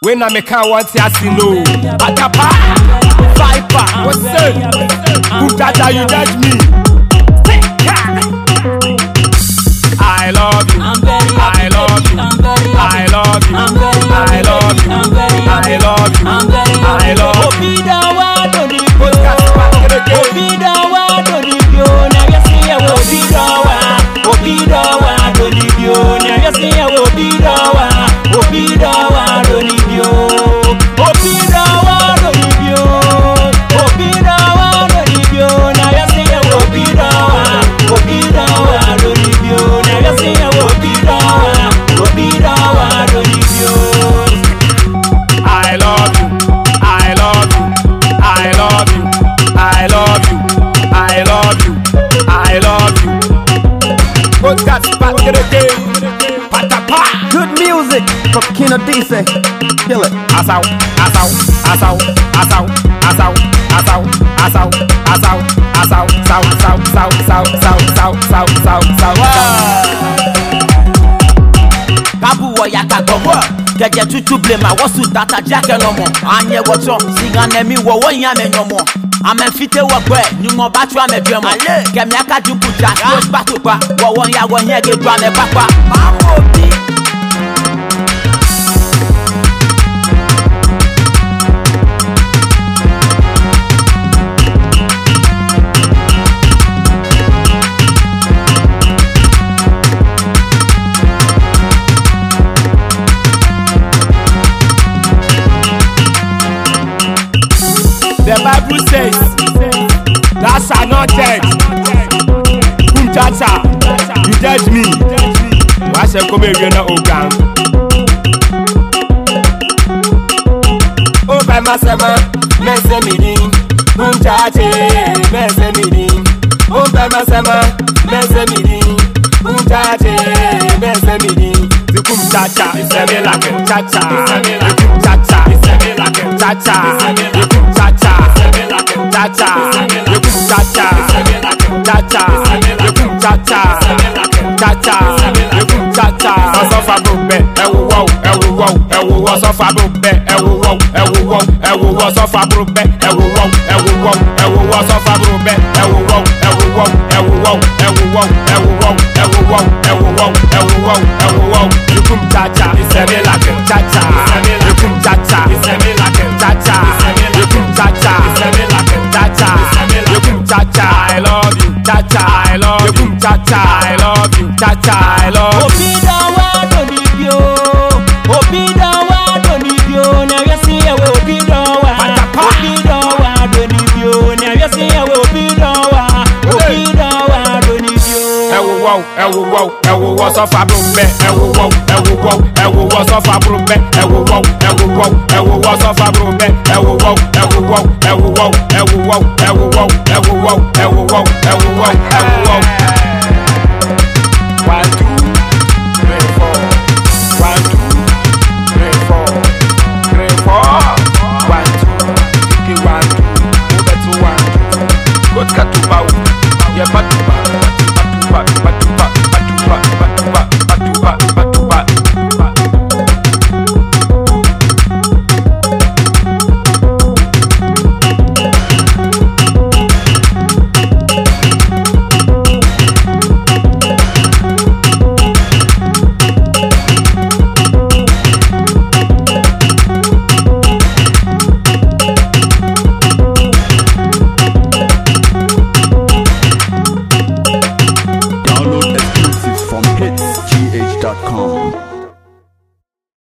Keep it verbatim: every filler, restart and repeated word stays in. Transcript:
When I make a want to see no Atapa Viper, what's up? Who that you judge me? I love you, I love you, I love you, I love you, I love you, I love you. Obida wa doni bio, obida wa doni bio, na yesi ya obida wa, obida wa doni bio, na yesi ya obida wa, obida wa doni bio, obida wa doni bio, obida wa doni bio, na yesi ya obida wa, obida wa doni bio, na yesi ya obida wa, obida wa doni bio. I love you, I love you, I love you, I love you, I love you, I love you. Podcast Patrick, Patapa. Good music from Kino D C. Kill it. Asau, asau, asau, asau, asau, asau, asau, asau, asau, sau, sau, sau, sau, sau, sau, sau, sau, sau. Babu wa yaka gogo keje tutu blema wosu data jake no mo anye wocho siga na mi wo wonya me no mo amemfite wo gbe ni mo ba tu amedwe mo kemi aka jukuta push batupa wo wonya wo nye ge dwa me papa mamobi The Bible says, thou shalt not judge. Whom judge you judge me. Why shall come here na ogan? Oh, by myself, men say me ding. Whom judge men say me ding. Oh, by myself, men say me ding. Whom judge men say me ding. The kum cha cha, it's a me like a cha cha. It's a me like a cha cha. It's a me like a cha cha. It's a me like a cha cha. Chacha, you can chacha, chacha, you can chacha, chacha, you can chacha. Osofa bube, ewu wow, ewu wow, ewu wow. Osofa bube, ewu wow, ewu wow, ewu wow. Osofa bube, ewu wow, ewu wow, ewu wow. Osofa bube, ewu wow, ewu wow, ewu wow, ewu wow, ewu wow, ewu wow, ewu wow, ewu wow, ewu wow. You can chacha, it's a me like a chacha. You can chacha, it's a me like a chacha. You can chacha, it's a me like a chacha. You can chacha, I love you, chacha, I love you. You can chacha, I love you, chacha, I love you. Obida wa doni bio, obida wa doni bio, na yesi ya obida wa, obida wa doni bio, na yesi ya obida wa, obida wa doni bio. Ewu wow, ewu wow, ewu wow, sofa brumbe, ewu wow, ewu wow, ewu wow, sofa brumbe, ewu wow, ewu wow, ewu wow, sofa brumbe, ewu wow, ewu wow, ewu wow, ewu wow, ewu wow, ewu wow, ewu wow, ewu wow, ewu wow.